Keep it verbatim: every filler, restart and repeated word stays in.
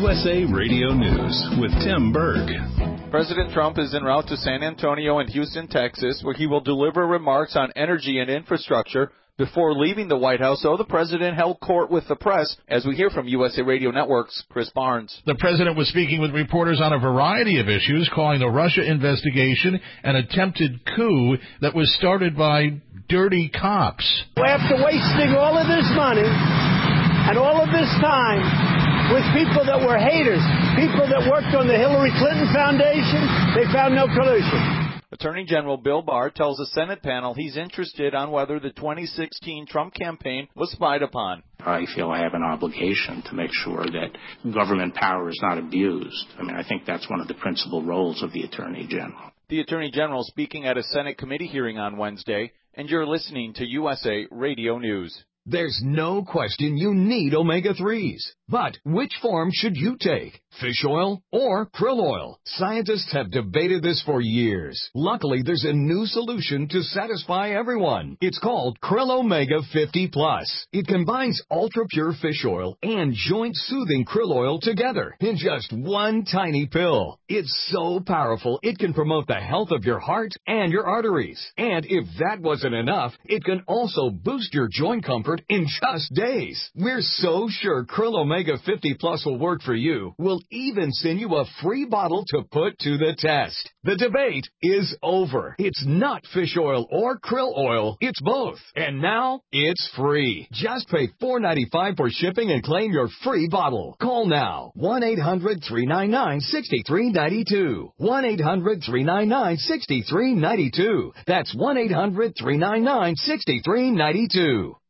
U S A Radio News with Tim Berg. President Trump is en route to San Antonio and Houston, Texas, where he will deliver remarks on energy and infrastructure before leaving the White House. So the president held court with the press, as we hear from U S A Radio Network's Chris Barnes. The president was speaking with reporters on a variety of issues, calling the Russia investigation an attempted coup that was started by dirty cops. After wasting all of this money and all of this time with people that were haters, people that worked on the Hillary Clinton Foundation, they found no collusion. Attorney General Bill Barr tells a Senate panel he's interested on whether the twenty sixteen Trump campaign was spied upon. I feel I have an obligation to make sure that government power is not abused. I mean, I think that's one of the principal roles of the Attorney General. The Attorney General speaking at a Senate committee hearing on Wednesday, and you're listening to U S A Radio News. There's no question you need omega threes. But which form should you take? Fish oil or krill oil? Scientists have debated this for years. Luckily, there's a new solution to satisfy everyone. It's called Krill Omega fifty plus. It combines ultra-pure fish oil and joint-soothing krill oil together in just one tiny pill. It's so powerful, it can promote the health of your heart and your arteries. And if that wasn't enough, it can also boost your joint comfort in just days. We're so sure Krill Omega fifty plus will work for you. We'll even send you a free bottle to put to the test. The debate is over. It's not fish oil or krill oil. It's both. And now it's free. Just pay four dollars and ninety-five cents for shipping and claim your free bottle. Call now. one eight hundred three nine nine six three nine two. one eight hundred three nine nine six three nine two. That's one eight hundred three nine nine six three nine two.